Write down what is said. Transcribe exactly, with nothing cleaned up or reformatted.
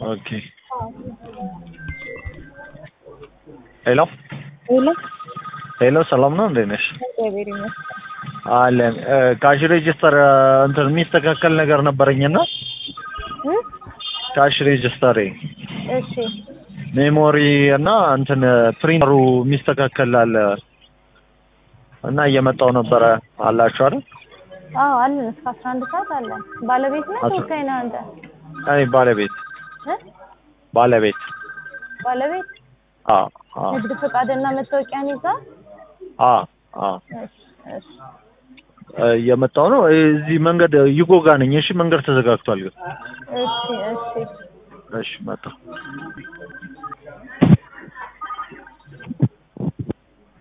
ኦኬ ሄሎ ሄሎ ሄሎ ሰላም ነው እንዴት ነሽ? እግዚአብሔር ይመስገን። አለን ካሽ ሬጅስተር እንትን የሚስተካከል ነገር ነበረኝና እ ካሽ ሬጅስተር እሺ ሜሞሪ እና እንትን ፕሪንተሩ የሚስተካከል አለ እና እየመጣው ነበረ አላችሁ አይደል? አዎ አለን እስከ አስራ አንድ ሰዓት አለን። ባለቤት ነህ ተወካይ ነህ አንተ? አይ ባለቤት እ ባለቤት ባለቤት አዎ አዎ ንግድ ፈቃድና መታወቂያን ይዘህ አዎ አዎ እሺ እሺ እየመጣው ነው እዚህ መንገድ ይጎጋ ነኝ። እሺ መንገድ ተዘጋግቷል ግን እሺ እሺ እሺ መጣሁ